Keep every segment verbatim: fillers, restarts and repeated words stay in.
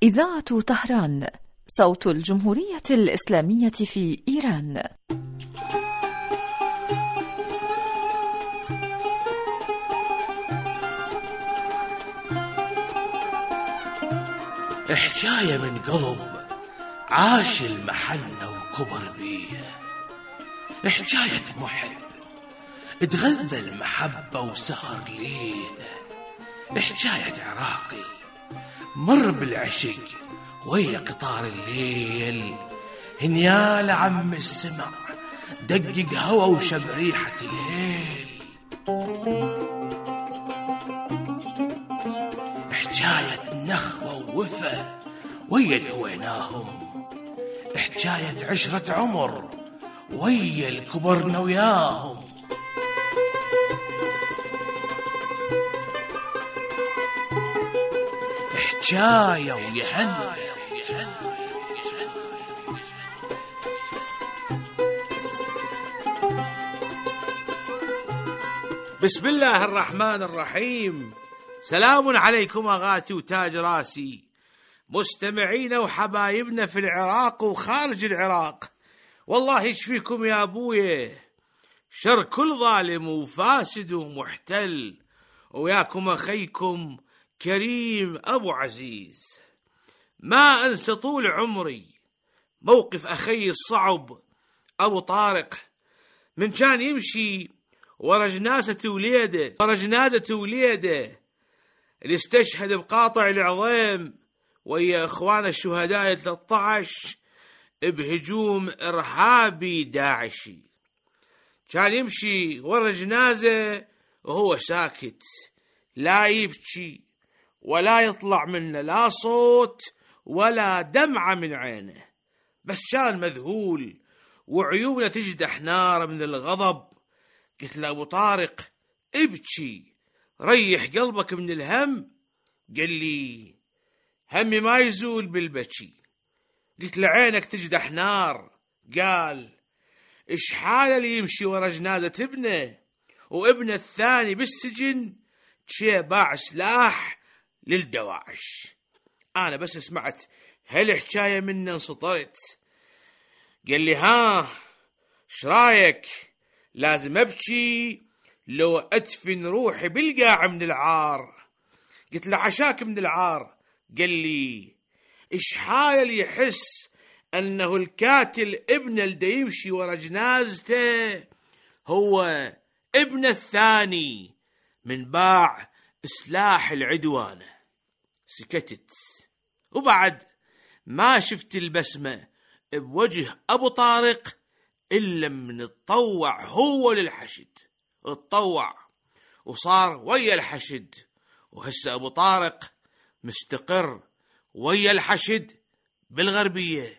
إذاعة طهران، صوت الجمهورية الإسلامية في إيران. حكاية من قلب عاش المحنة وكبر بيه، حكاية محب اتغذى المحبة وسهر ليه، حكاية عراقي مر بالعشق ويا قطار الليل، هنيال عم السمع دقق هوا وشم ريحة الهيل. حكاية نخوة ووفا ويا الهويناهم، حكاية عشرة عمر ويا الكبرنا وياهم. حكاية ويهنى. بسم الله الرحمن الرحيم. سلام عليكم أغاتي وتاج راسي، مستمعين وحبايبنا في العراق وخارج العراق. والله يشفيكم يا أبويا شر كل ظالم وفاسد ومحتل، وياكم أخيكم كريم أبو عزيز. ما أنسى طول عمري موقف أخي الصعب أبو طارق، من كان يمشي ورا جنازة وليده ورا جنازة وليده اللي استشهد بقاطع العظيم ويا إخوان الشهداء ثلاثة عشر بهجوم إرهابي داعشي. كان يمشي ورا جنازة وهو ساكت، لا يبكي ولا يطلع منه لا صوت ولا دمعة من عينه، بس كان مذهول وعيونه تجدح نار من الغضب. قلت له أبو طارق ابكي ريح قلبك من الهم. قال لي همي ما يزول بالبكي. قلت له عينك تجدح نار. قال إيش حاله اللي يمشي ورا جنازة ابنه وابنه الثاني بالسجن شي باع سلاح للدواعش. أنا بس سمعت هالحكاية منه انسطرت. قال لي ها شرايك؟ لازم أبكي لو أدفن روحي بالقاع من العار. قلت له عشاك من العار. قال لي إيش حال اللي يحس أنه الكاتل ابنه اللي يمشي ورا جنازته هو ابنه الثاني من باع سلاح العدوانة؟ سكتت، وبعد ما شفت البسمة بوجه أبو طارق إلا من اتطوع هو للحشد. اتطوع وصار ويا الحشد، وهسه أبو طارق مستقر ويا الحشد بالغربية.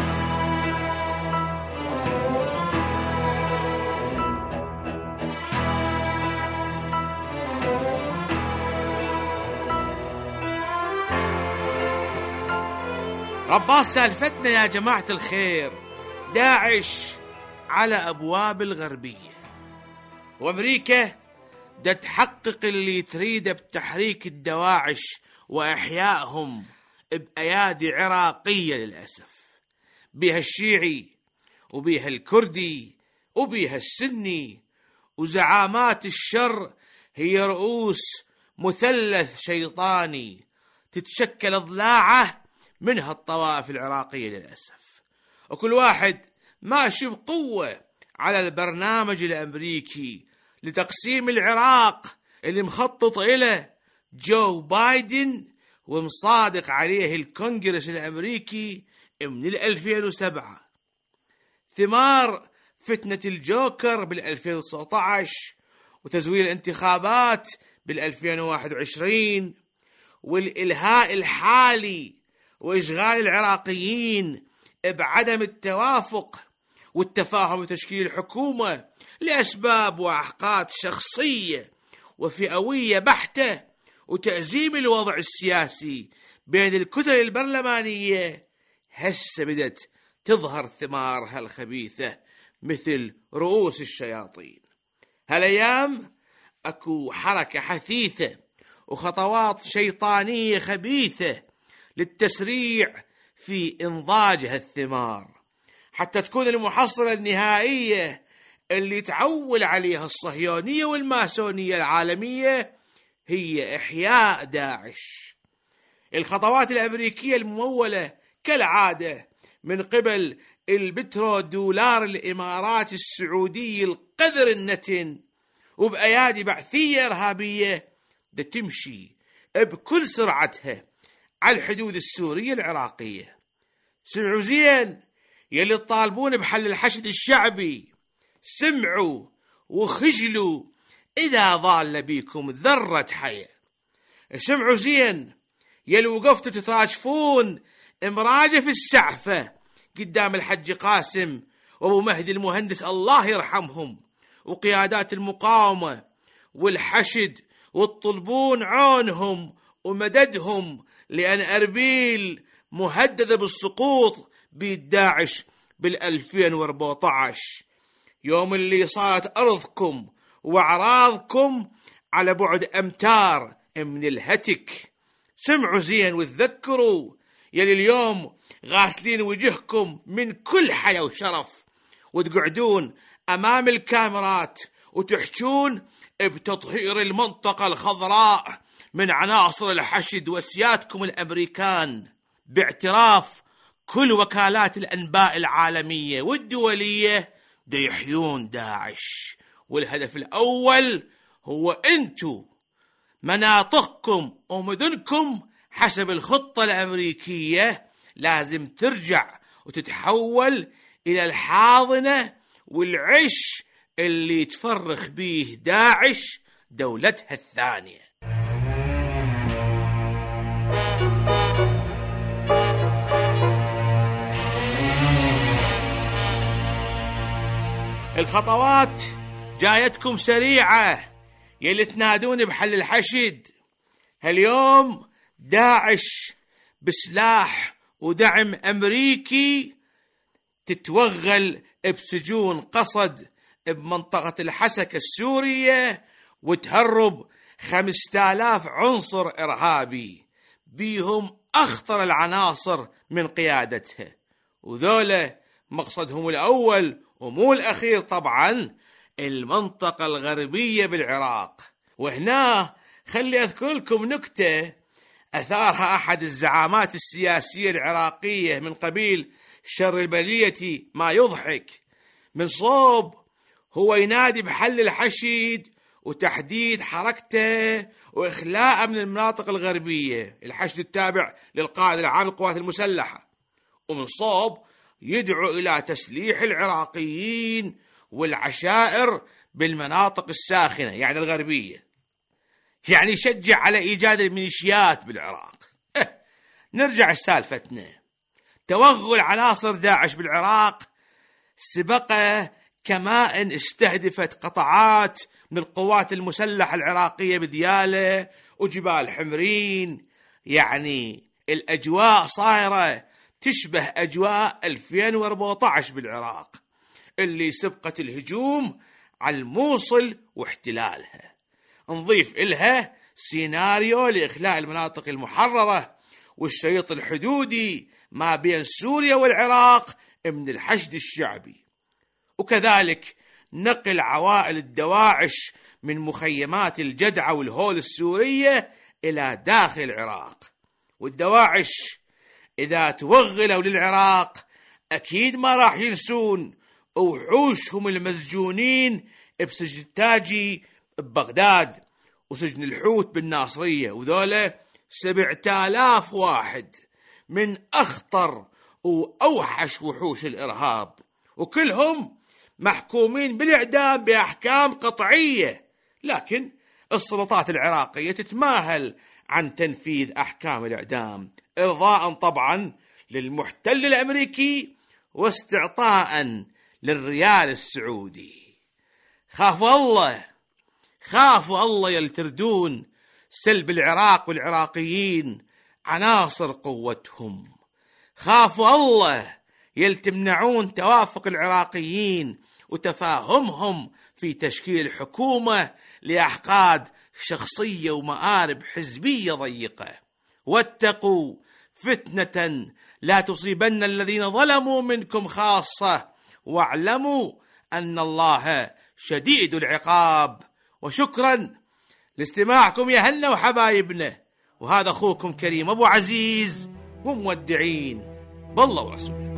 رباس سالفتنا يا جماعة الخير، داعش على أبواب الغربية، وأمريكا دا تحقق اللي تريده بتحريك الدواعش وإحيائهم بأيادي عراقية للأسف، بيها الشيعي وبيها الكردي وبيها السني، وزعامات الشر هي رؤوس مثلث شيطاني تتشكل ضلاعه منها الطوائف العراقية للأسف، وكل واحد ماشي بقوة على البرنامج الأمريكي لتقسيم العراق اللي مخطط إليه جو بايدن ومصادق عليه الكونغرس الأمريكي من الألفين وسبعة. ثمار فتنة الجوكر بالألفين وتسعة عشر وتزوير الانتخابات بالألفين وواحد وعشرين والإلهاء الحالي وإشغال العراقيين بعدم التوافق والتفاهم وتشكيل الحكومة لأسباب وأحقاد شخصية وفئوية بحتة، وتأزيم الوضع السياسي بين الكتل البرلمانية، هسه بدت تظهر ثمارها الخبيثة مثل رؤوس الشياطين. هالأيام أكو حركة حثيثة وخطوات شيطانية خبيثة للتسريع في إنضاجها الثمار، حتى تكون المحصلة النهائية اللي تعول عليها الصهيونية والماسونية العالمية هي إحياء داعش. الخطوات الأمريكية الممولة كالعادة من قبل البترو دولار الإمارات السعودي القذر النتن وبأيادي بعثية إرهابية دا تمشي بكل سرعتها على الحدود السورية العراقية. سمعوا زين يلي تطالبون بحل الحشد الشعبي، سمعوا وخجلوا إذا ضال بيكم ذرة حياة. سمعوا زين يلي وقفتوا تتراشفون مراجف السعفة قدام الحج قاسم وابو مهدي المهندس الله يرحمهم وقيادات المقاومة والحشد، وتطلبون عونهم ومددهم، لأن أربيل مهددة بالسقوط بيد داعش بالألفين وأربعة عشر، يوم اللي صارت أرضكم وأعراضكم على بعد أمتار من الهتك. سمعوا زين وتذكروا يلي اليوم غاسلين وجهكم من كل حياة وشرف وتقعدون أمام الكاميرات وتحجون بتطهير المنطقة الخضراء من عناصر الحشد وسيادكم الأمريكان باعتراف كل وكالات الأنباء العالمية والدولية دا يحيون داعش. والهدف الأول هو أنتو مناطقكم ومدنكم حسب الخطة الأمريكية لازم ترجع وتتحول إلى الحاضنة والعش اللي تفرخ بيه داعش دولتها الثانية. الخطوات جايتكم سريعة يلي تنادون بحل الحشد. هاليوم داعش بسلاح ودعم أمريكي تتوغل بسجون قصد بمنطقة الحسكة السورية وتهرب خمسة آلاف عنصر إرهابي بيهم أخطر العناصر من قيادتها، وذولا مقصدهم الأول ومو الأخير طبعا المنطقة الغربية بالعراق. وهنا خلي أذكر لكم نكتة أثارها أحد الزعامات السياسية العراقية من قبيل شر البلية ما يضحك، من صوب هو ينادي بحل الحشد وتحديد حركته وإخلاء من المناطق الغربية، الحشد التابع للقائد العام للقوات المسلحة، ومن صوب يدعو إلى تسليح العراقيين والعشائر بالمناطق الساخنة يعني الغربية، يعني يشجع على إيجاد الميليشيات بالعراق. اه نرجع لسالفتنا. توغل عناصر داعش بالعراق سبقه كما إن استهدفت قطاعات من القوات المسلحة العراقية بديالة وجبال حمرين، يعني الأجواء صايرة تشبه أجواء ألفين وأربعة عشر بالعراق اللي سبقت الهجوم على الموصل واحتلالها. نضيف إلها سيناريو لإخلاء المناطق المحررة والشريط الحدودي ما بين سوريا والعراق من الحشد الشعبي، وكذلك نقل عوائل الدواعش من مخيمات الجدعة والهول السورية إلى داخل العراق. والدواعش إذا توغلوا للعراق أكيد ما راح ينسون وحوشهم المسجونين بسجن التاجي ببغداد وسجن الحوت بالناصرية، وذولا سبعة آلاف واحد من أخطر وأوحش وحوش الإرهاب، وكلهم محكومين بالإعدام بأحكام قطعية، لكن السلطات العراقية تتماهل عن تنفيذ أحكام الإعدام إرضاء طبعا للمحتل الأمريكي واستعطاء للريال السعودي. خافوا الله، خافوا الله يلتردون سلب العراق والعراقيين عناصر قوتهم، خافوا الله يلتمنعون توافق العراقيين وتفاهمهم في تشكيل حكومة لأحقاد شخصية ومآرب حزبية ضيقة. واتقوا فتنة لا تصيبن الذين ظلموا منكم خاصة، واعلموا أن الله شديد العقاب. وشكرا لاستماعكم يا هلنا وحبايبنا، وهذا أخوكم كريم أبو عزيز، ومودعين بالله ورسوله.